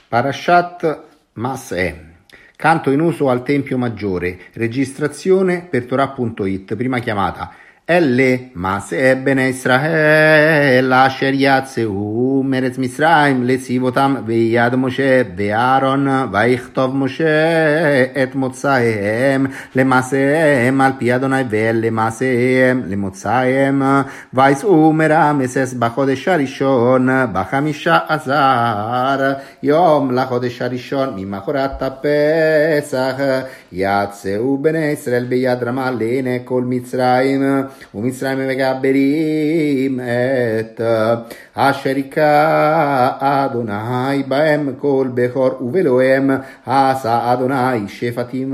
Parashat Mas'eh, canto in uso al Tempio Maggiore, registrazione per Torah.it, prima chiamata. Elle Mas'eh bene Israel asher yatzeu meretz Mitzrayim lezivotam veyad Moshe ve'Aaron vayichtov Moshe et motzaehem lemaseihem al pi Adonai ve'lemaseihem lemotzaehem vayis'u merameses b'chodesh harishon b'chamisha azar yom lachodesh harishon mimachorat hapesach yatzeu bene Israel beyad Ramah le'enei kol Mitzrayim ומצרים מגברים את אשר היכה אדוני בהם כל בכור ובאלוהיהם עשה אדוני שפטים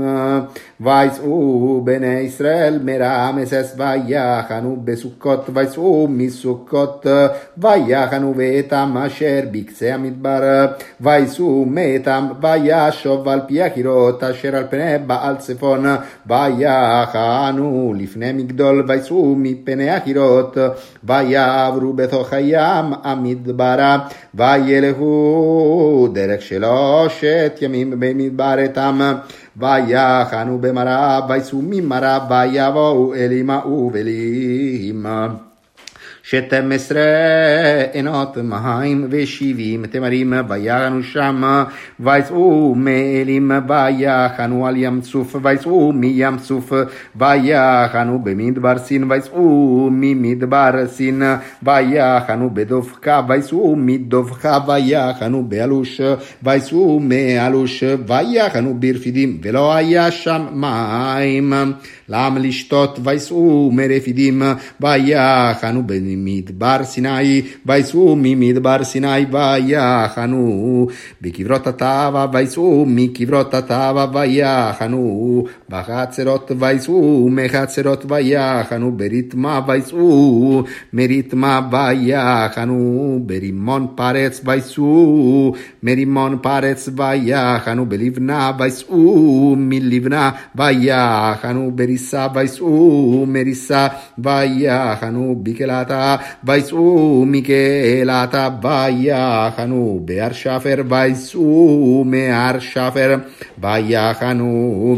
ויצאו בני ישראל מרמסס ויחנו בסוכות ויצאו מסוכות ויחנו באתם אשר בקצה המדבר ויצאו מאתם וישוב על פי הקירות אשר על פני בעל צפון ויחנו לפני מגדול ויצאו מפני הקירות ויעברו בתוך הים המדברה וילכו דרך 3 ימים במדבר אתם ויחנו במראה ויצאו ממראה ויבואו אלימה ובלימה 12 עינות מים ו70 תמרים ויחנו שם ויצאו מאלים ויחנו על ים צוף ויצאו מים צוף ויחנו במדבר סין ויצאו ממדבר סין ויחנו בדובקה ויצאו מדובקה ויחנו באלוש ויצאו מאלוש ויחנו ברפידים ולא היה שם מים למה לשתות ויצאו מרפידים ויחנו מדבר סיני ויצאו ממדבר סיני ויחנו בקברות הטבע ויצאו מקברות הטבע ויחנו בחצרות ויצאו מחצרות ויחנו ברתמה ויצאו מרתמה ויחנו ברימון פרץ ויצאו מרימון פרץ ויחנו בלבנה ויצאו מלבנה ויחנו בריסה ויצאו מריסה ויחנו בקלתה ויצאו מקהלתה ויחנו בהר שפר ויצאו מהר שפר ויחנו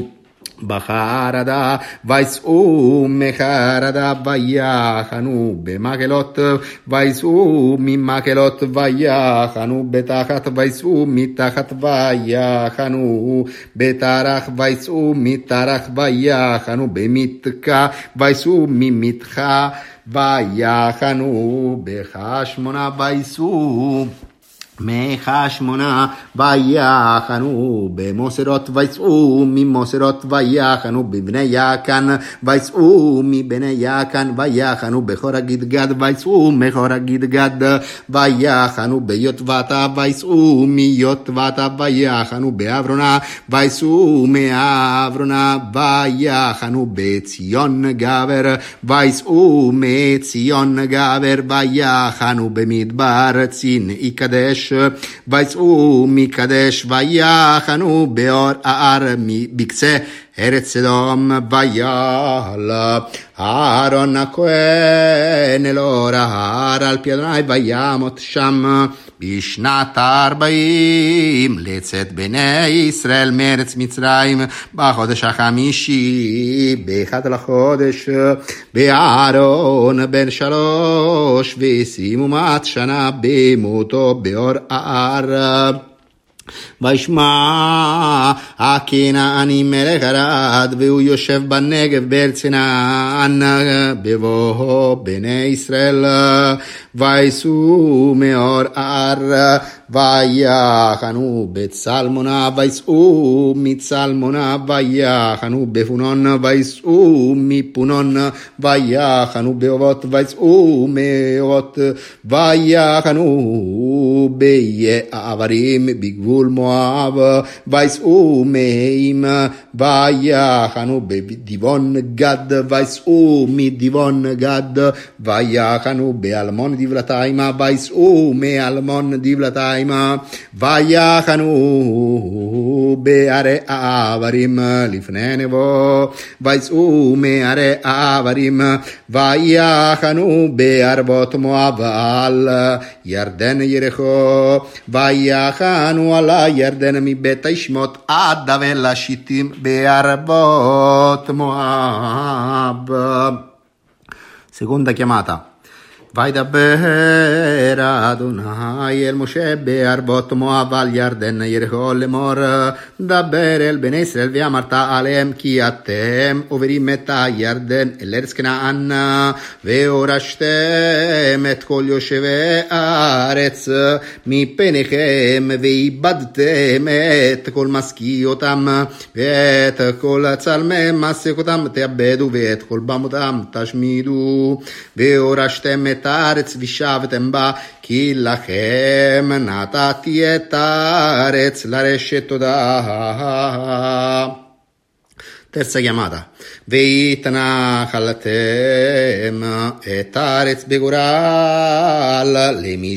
בחרדה ויצאו מחרדה ויחנו במקהלות ויצאו ממקהלות ויחנו בתחת ויצאו מתחת ויחנו בתרח ויצאו מתרח ויחנו במתקה ויצאו ממתחה ויחנו בחשמונה ויצאו מחשמונה ויחנו במוסרות ויצאו ממוסרות ויחנו בבני יעקן ויצאו מבני יעקן ויחנו בחור הגדגד ויצאו מחור הגדגד ויחנו ביוטבתה ויצאו מיוטבתה ויחנו בעברונה ויצאו מעברונה ויחנו בציון גבר ויצאו מציון גבר ויחנו במדבר צין יקדש ויצאו מקדש ויחנו באור הער בקצה ארץ סדום ויעלה אהרון הכהן אל אור ההר על פי אדוני וימות שם בשנת 40 לצאת בני ישראל מארץ מצרים בחודש החמישי באחד לחודש ואהרון בן 23 שנה במותו באור ההר וישמע הכנעני מלך ערד והוא יושב בנגב בארץ כנען בבואו בני ישראל ויצאו מאור ההר ויחנו בצלמונה ויצאו מצלמונה ויחנו בפונון ויצאו מפונון ויחנו באובות ויצאו מאובות ויחנו ביעברים בגבול מואב ויצאו מהם ויחנו בדיבון גד ויצאו מדיבון גד ויחנו באלמון דבלתיים ויצאו מאלמון דבלתיים Mitzrayim vayachanu be'are avarim lifnei Nevo vaytz'u me'are avarim vayachanu be'arvot Moav al Yarden Yericho vayachanu ala Yarden mi bet Ishmot ad avel Shittim be'arvot Moab. Seconda chiamata. Vaidaber Adonai el Moshe be'arvot Moav al Yarden Yericho lemor daber el Bnei Israel ve'amarta alehem ki atem overim et Yarden el Eretz Canaan ve'orashtem et kol yoshevei haaretz mipenechem ve'ibadtem et kol maskiotam ve'et kol tzalmei masekotam te'abedu ve'et kol bamotam tashmidu ve'orashtem et הארץ וישבתם בה כי לכם נתתי את הארץ לרשת תודה. Terza chiamata. והתנחלתם את הארץ בגורל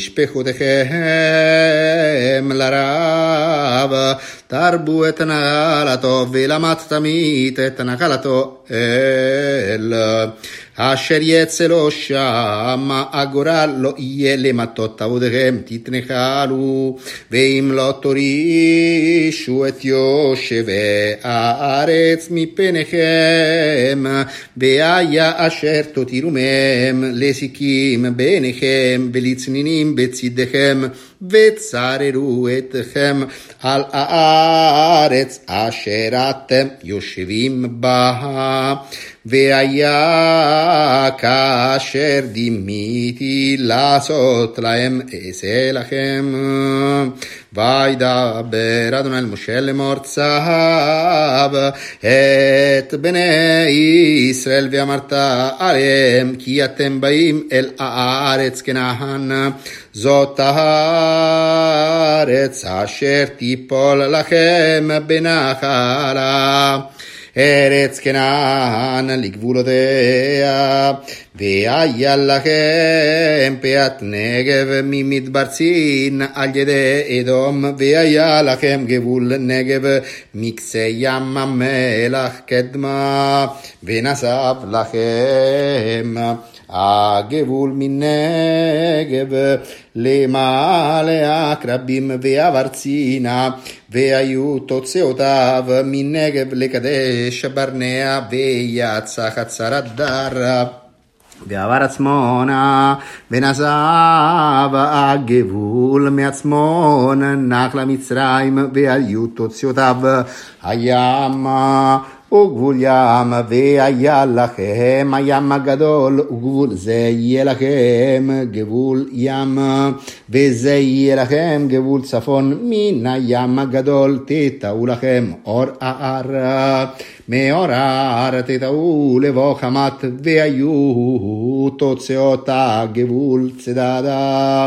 למשפחותיכם לרב תרבו את נחלתו ולמדתם תמיד את נחלתו אל אשר יצא לו שם הגורל לא יהיה למטות עבודכם תתנחלו ואם לא תורישו את יושבי הארץ מפניכם והיה אשר תותירו מהם לסיכים ביניכם ולצנינים בצדכם וצררו אתכם על הארץ אשר אתם יושבים בה והיה כאשר דימיתי לעשות להם אעשה לכם וידבר אדוני אל משה לאמור צב את בני ישראל ואמרת עליהם כי אתם באים אל הארץ כנען זאת הארץ אשר תיפול לכם בנחלה ארץ כנען לגבולותיה והיה לכם פאת נגב ממדבר צין על ידי אדום והיה לכם גבול נגב מקצה ים המלח קדמה ונוסף לכם הגבול מנגב למעלה עקרבים ועבר צינה והיו תוצאותיו מנגב לקדש ברנע ויצא חצר הדר ועבר עצמונה ונעזב הגבול מעצמון נחל מצרים והיו תוצאותיו הימה וגבול ים והיה לכם הים הגדול וגבול זה יהיה לכם גבול ים וזה יהיה לכם גבול צפון מן הים הגדול תטעו לכם אור ההר מאור ההר תטעו לבוא חמת והיו תוצאות הגבול צדדה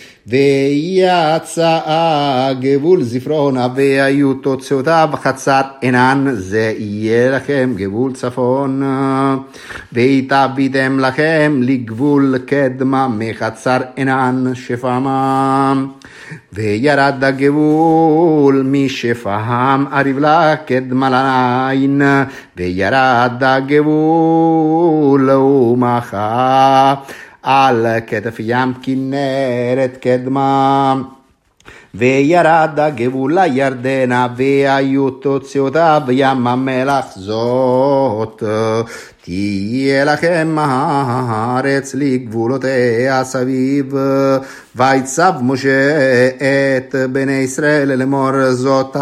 ויצא גבול זפרונה והיו תוצאותיו חצר עינן זה יהיה לכם גבול צפון והתאביתם לכם לגבול קדמה מחצר עינן שפמה וירד הגבול משפהם ערבלה קדמה לעין וירד הגבול ומחה על כתף ים כנרת קדמה וירד הגבול לירדנה והיו תוצאותיו ים המלח זאת תהיה לכם הארץ לגבולותיה סביב ויצב משה את בני ישראל לאמור זאת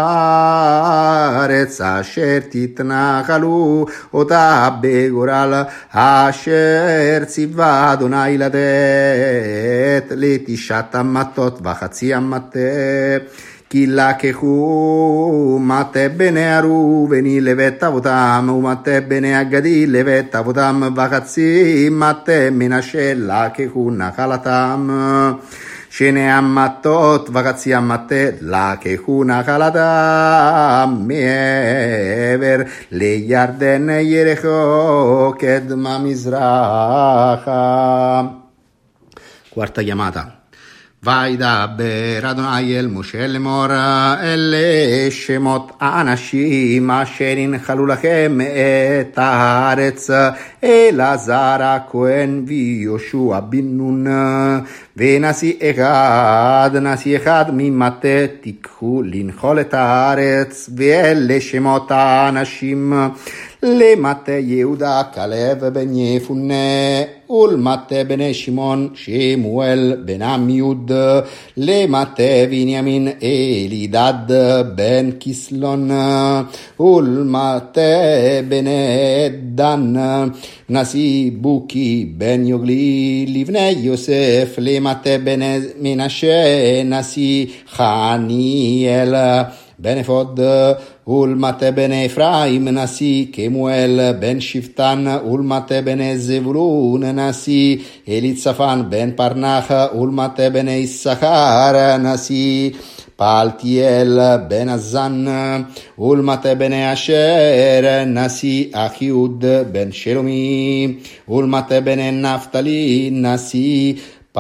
הארץ אשר תתנחלו אותה בגורל אשר ציווה אדוני לתת לתשעת המטות וחצי המטה כי לקחו מטה בני ראובן לבית אבותם ומטה בני הגדי לבית אבותם וחצי מטה מנשה לקחו נחלתם שני המטות וחצי המטה לקחו נחלתם מעבר לירדן יריחו קדמה מזרחה. Quarta chiamata. וידבר אדוני אל משה לאמור, אלה שמות האנשים אשר ינחלו לכם את הארץ, אלעזר הכהן ויהושע בן נון, ונשיא אחד ממטה תיקחו לנחול את הארץ, ואלה שמות האנשים למטה יהודה כלב בן יפונה, ולמטה בני שמעון שמואל בן עמיוד, למטה בנימין אלידד בן כסלון, ולמטה בני דן נשיא בוקי בן יוגלי, לבני יוסף למטה בני מנשה נשיא חניאל בן אפוד, ולמטה בני אפרים נשיא כמואל בן שבטן, ולמטה בני זבולון נשיא אליצפן בן פרנח, ולמטה בני יששכר נשיא פלטיאל בן עזן, ולמטה בני אשר נשיא אחיוד בן שלומי, ולמטה בני נפתלי נשיא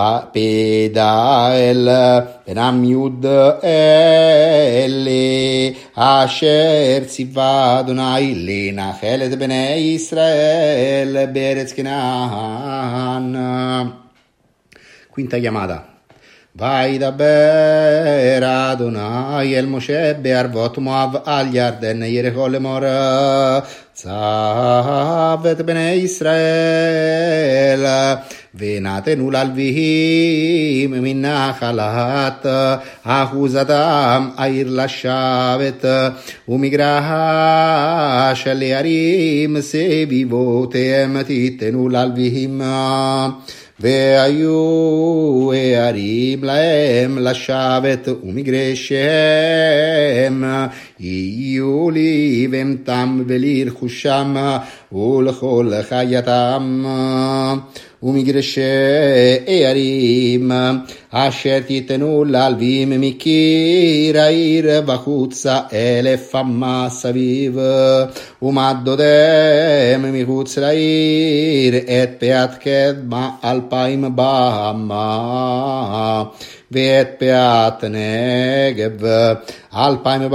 פדאל בן עמיוד, אלה אשר ציווה אדוני לנחל את בני ישראל בארץ כנען. Quinta chiamata. וידבר אדוני אל משה בערבות מואב על ירדן יריחו לאמור, צו את בני ישראל ונתנו ללוויים מנחלת אחוזתם עיר לשבת, ומגרש לערים סביבותיהם תיתנו ללוויים, והיו הערים להם לשבת, ומגרשיהם יהיו לבהמתם ולרכושם ולכל חייתם, ומגרשי הערים אשר תיתנו ללווים מקיר העיר וחוצה 1,000 אמה סביב, ומדודם מחוץ לעיר את פאת קדמה 2,000 באמה, ואת פאת נגב 2,000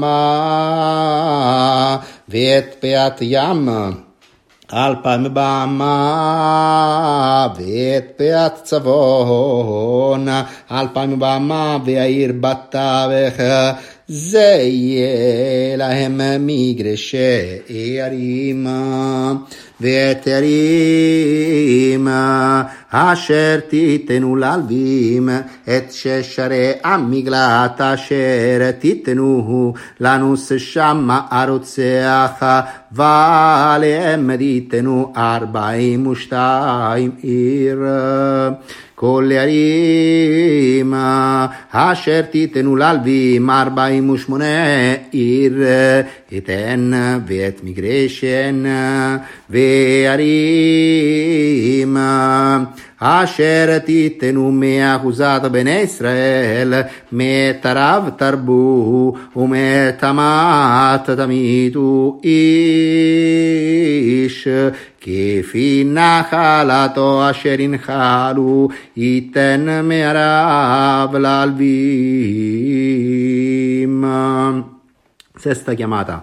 באמה, ואת פאת ים 2,000 באמה, ואת פאת צפון 2,000 באמה, והעיר בתווך, זה יהיה להם מגרשי הערים. ואת הערים אשר תיתנו ללווים, את ששרי המגלת אשר תיתנו לנוס שם הרוצח, ועליהם תיתנו 42 עיר. כל הערים אשר תיתנו ללווים 48 עיר יתן, ואת מגרשן, וערים אשר תיתנו מאחוזת בני ישראל, מטרב תרבו ומתמת תמיתו איש, כפי נחלתו אשר ינחלו ייתן מערב ללווים. Sesta chiamata.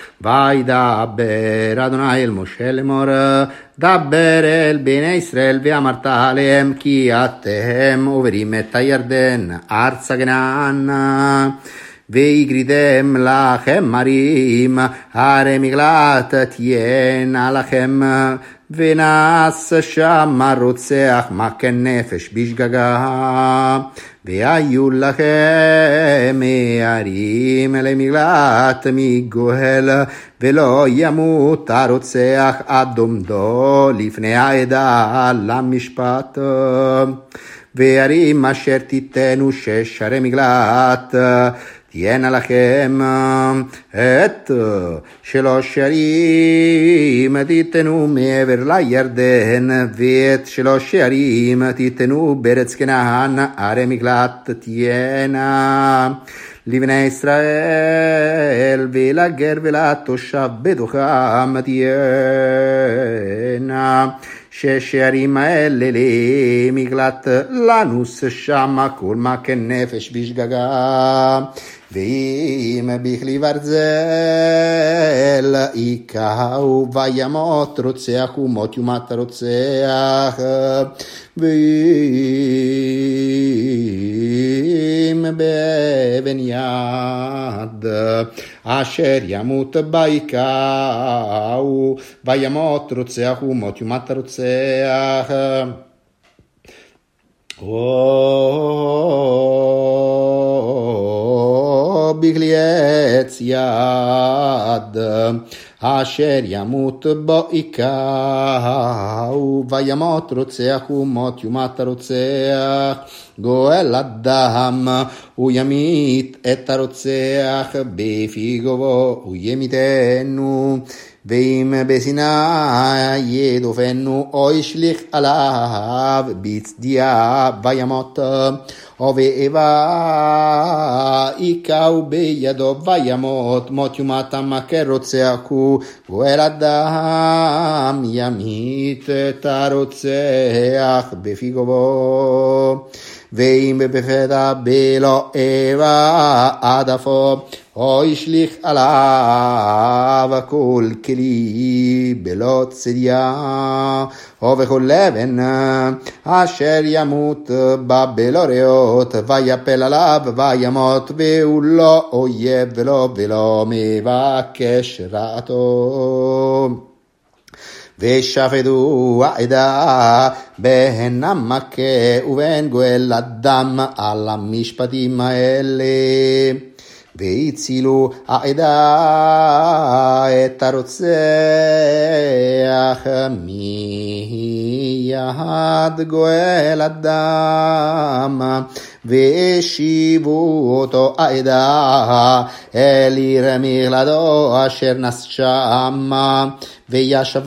וידבר אדוני אל משה לאמור, דבר אל בני ישראל ואמרת עליהם, כי אתם עוברים את הירדן ארצה כנען, ויגריתם לכם ערים, ערי מקלט תהיינה לכם, ונעש שם רוצח מכה נפש בשגגה, והיו לכם ערים למקלט מגואל, ולא ימות הרוצח עד עומדו לפני העדה למשפט. וערים אשר תיתנו 6 ערי מקלט תהיינה לכם, את 3 ערים תיתנו מעבר לירדן, ואת 3 ערים תיתנו בארץ כנען, ערי מקלט תהיינה לבני ישראל, ולגר ולתושב בתוכם תהיינה שהשערים האלה למגלת לנוס שמה כל מה כנפש בשגגה. ואם בכלי ברזל יקהו וימות רוצח ומות יומת רוצח. ואם באבן יד אשר ימות ביקהו וימות רוצח ומות יומת רוצח. בכלי עץ יד אשר ימות בו יקהו וימות רוצח ומות יומת הרוצח. גואל אדם הוא ימית את הרוצח בפי גובו הוא ימיתנו. ואם בשנאה ידופנו או ישליך עליו בצדיה וימות או באיבה יקהו בידו וימות מות יומת המכה רוצח הוא. גואל אדם ימית את הרוצח בפי גובו. ואם בפתע בלא איבה עדפו או ישליך עליו כל כלי בלא צדיה או בכל לבן אשר ימות בה בלא ריאות ויפל עליו וימות והוא לא אויב ולא מבקש רעתו. ושפטו העדה בין המכה ובין גואל אדם על המשפטים האלה. והצילו העדה את הרוצח מיד גואל אדם והשיבו אותו העדה אל עיר מגלתו אשר נס שמה וישב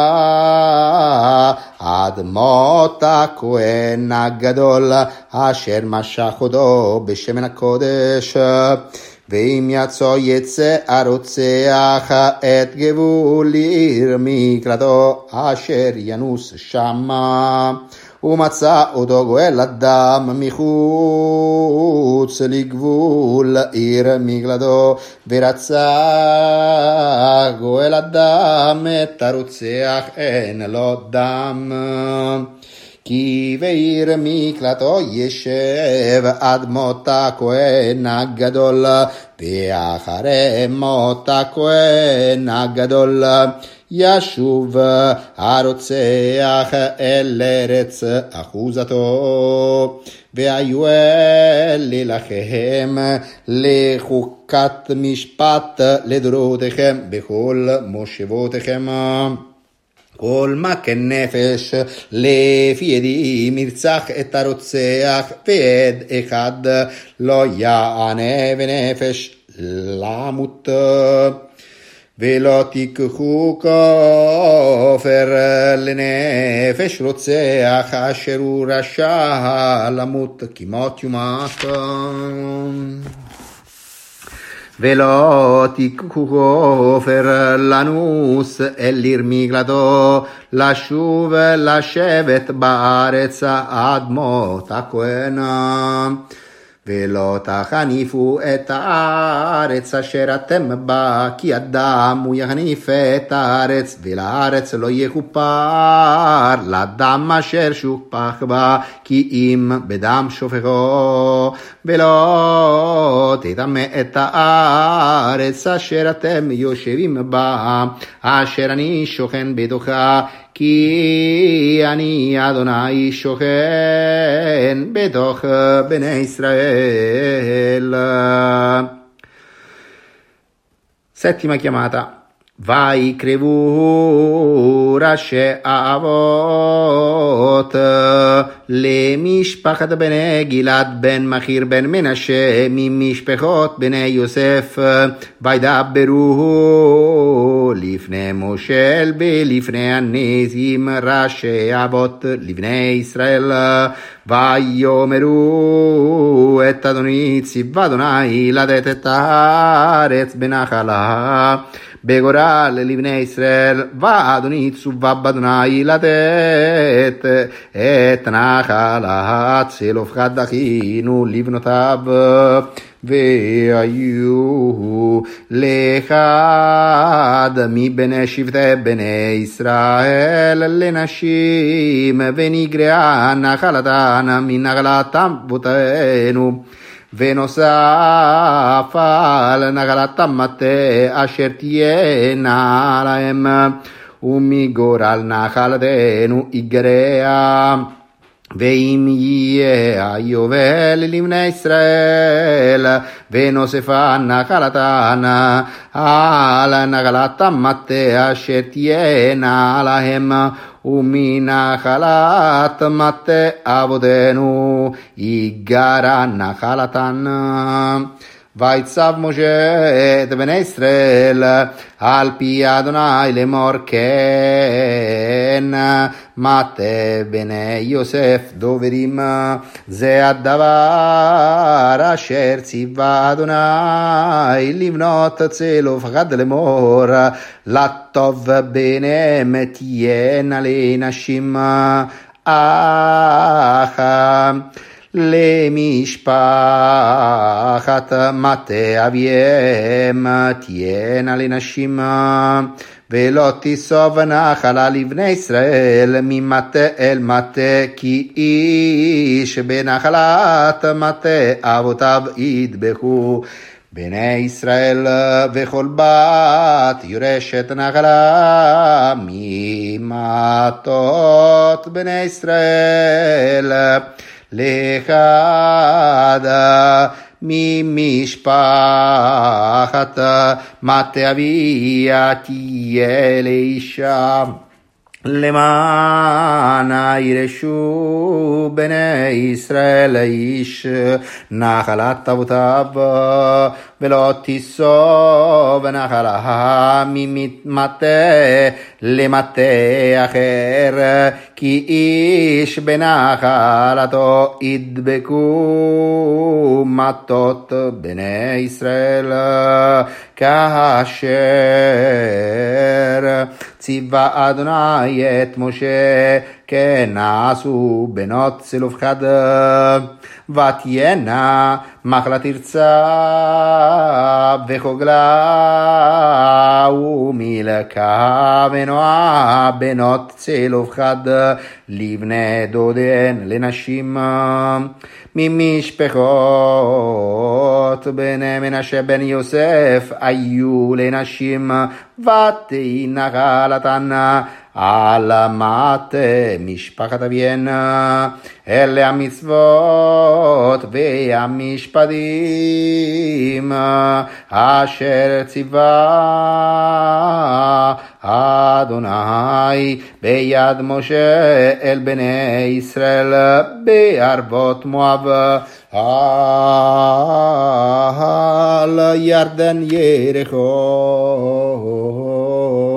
בה עד מות הכהן הגדול אשר משך אותו בשמן הקודש. ואם יצא הרוצח את גבול עיר מקלתו אשר ינוס שמה ומצא אותו גואל אדם מחוץ לגבול עיר מקלתו ורצה גואל אדם את הרוצח אין לו דם. כי בעיר מקלתו ישב עד מות הכהן הגדול ואחרי מות הכהן הגדול ישוב הרוצח אל ארץ אחוזתו. והיו להילחם לחוקת משפט לדורותיכם בכל מושבותיכם. כל מכה נפש לפי ידי מרצח את הרוצח ועד אחד לא יענה ונפש למות. ולא תיקחו כופר לנפש רוצח אשר הוא רשע למות כמות יומת. ולא תיקחו כופר לנוס אל עיר מגלתו לשוב לשבת בארץ עד מות הכהן. ולא תחניפו את הארץ אשר אתם בה כי אדם הוא יחניף את הארץ ולארץ לא יכופר לדם אשר שופך בה כי אם בדם שופכו. ולא תטמא את הארץ אשר אתם יושבים בה אשר אני שוכן בתוכה כי אני אדוני שוכן בתוך בני ישראל. Settima chiamata. ויקרבו ראשי האבות למשפחת בני גלעד בן מכיר בן מנשה ממשפחות בני יוסף וידברו לפני מושל בלפני הנזים ראשי אבות לבני ישראל ויאמרו את אדוני ציווה אדוני לתת את הארץ בנחלה בגורל לבני ישראל ואדוני צווה באדוני לתת את נחלת צלופחד אחינו לבנותיו והיו לאחד מבני שבטי בני ישראל לנשים ונגרעה נחלתן מנחלת אבותינו ונוסף על נחלת המטה אשר תהיינה להם ומגורל נחלתנו יגרע ואם יהיה היובל לבני ישראל ונוספה נחלתן על נחלת המטה אשר תהיינה להם ומנחלת מטה אבותינו יגרע נחלתן ויצב משה את בני ישראל על פי אדוני לאמור כן מטה בני יוסף דוברים זה הדבר אשר ציווה אדוני לבנות צלופחד לאמור לטוב ביניהם תהיינה לנשים אך למשפחת מטה אביהם תהיינה לנשים ולא תיסוב נחלה לבני ישראל ממטה אל מטה כי איש בנחלת מטה אבותיו ידבקו בני ישראל וכל בת יורשת נחלה ממטות בני ישראל לאחד ממשפחת מטה אביה תהיה לאישה למען ירשו בני ישראל איש נחלת אבותיו ולא תיסוב נחלה ממטה למטה אחר כי איש בנחלתו ידבקו מטות בני ישראל כאשר ציווה אדוני את משה כן נעשו בנות צלופחד ותהיינה מחלה תרצה וחוגלה ומילכה ונועה בנות צלופחד לבני דודן לנשים ממשפחות בני מנשה בן יוסף היו לנשים ותהי נחלתן על מטה משפחת אביהן אלה המצוות והמשפטים אשר ציווה אדוני ביד משה אל בני ישראל בערבות מואב על ירדן יריחו